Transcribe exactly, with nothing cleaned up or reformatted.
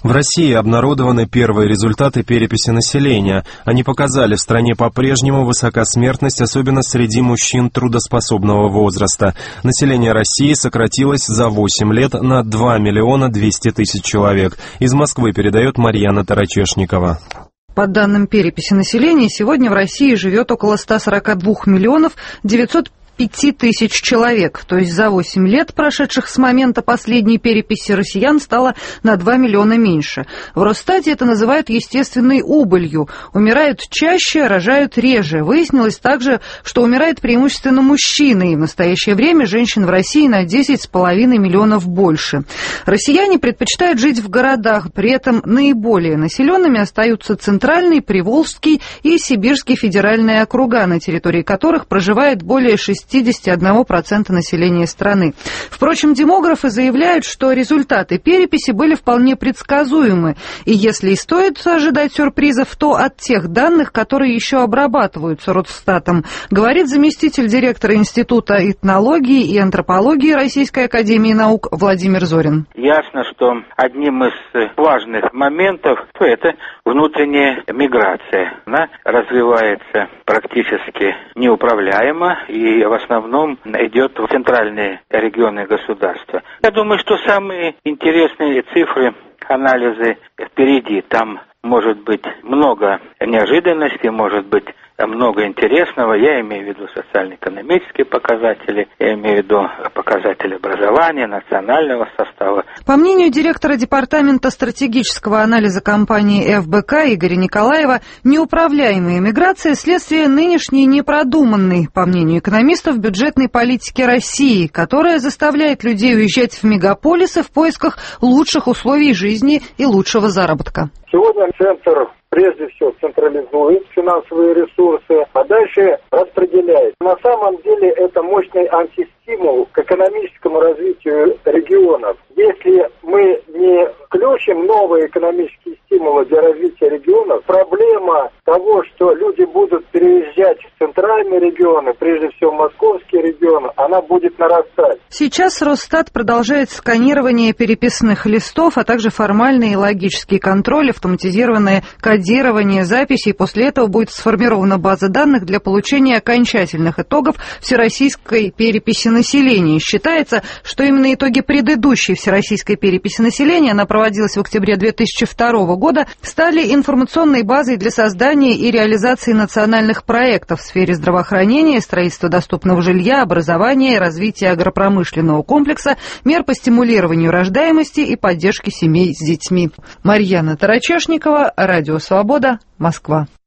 В России обнародованы первые результаты переписи населения. Они показали, в стране по-прежнему высока смертность, особенно среди мужчин трудоспособного возраста. Население России сократилось за восемь лет на два миллиона двести тысяч человек. Из Москвы передает Марьяна Тарачешникова. По данным переписи населения, сегодня в России живет около ста сорока двух миллионов девятьсот пяти тысяч человек, то есть за восемь лет, прошедших с момента последней переписи, россиян стало на два миллиона меньше. В Росстате это называют естественной убылью. Умирают чаще, рожают реже. Выяснилось также, что умирают преимущественно мужчины, и в настоящее время женщин в России на десять с половиной миллионов больше. Россияне предпочитают жить в городах, при этом наиболее населенными остаются Центральный, Приволжский и Сибирский федеральные округа, на территории которых проживает более шестидесяти одного процента населения страны. Впрочем, демографы заявляют, что результаты переписи были вполне предсказуемы, и если и стоит ожидать сюрпризов, то от тех данных, которые еще обрабатываются Росстатом, говорит заместитель директора Института этнологии и антропологии Российской академии наук Владимир Зорин. Ясно, что одним из важных моментов это внутренняя миграция. Она развивается практически неуправляемо и в основном идет в центральные регионы государства. Я думаю, что самые интересные цифры, анализы впереди. Там может быть много неожиданностей, может быть много интересного. Я имею в виду социально-экономические показатели, я имею в виду показатели образования, национального состава. По мнению директора Департамента стратегического анализа компании эф бэ ка Игоря Николаева, неуправляемая миграция – следствие нынешней непродуманной, по мнению экономистов, бюджетной политики России, которая заставляет людей уезжать в мегаполисы в поисках лучших условий жизни и лучшего заработка. Сегодня центр прежде всего централизует финансовые ресурсы, а дальше распределяет. На самом деле это мощный антистимул к экономическому развитию регионов. Если мы не включим новые экономические стимулы для развития регионов, проблема того, что люди будут переезжать в центральные регионы, прежде всего московские регионы, она будет нарастать. Сейчас Росстат продолжает сканирование переписных листов, а также формальный и логический контроль, автоматизированное кодирование записей. После этого будет сформирована база данных для получения окончательных итогов всероссийской переписи населения. Считается, что именно итоги предыдущей всероссийской переписи населения, она проводилась в октябре две тысячи второго года, стали информационной базой для создания и реализации национальных проектов в сфере здравоохранения, строительства доступного жилья, образования и развития агропромышленного комплекса, мер по стимулированию рождаемости и поддержки семей с детьми. Марьяна Тарачешникова, Радио Свобода, Москва.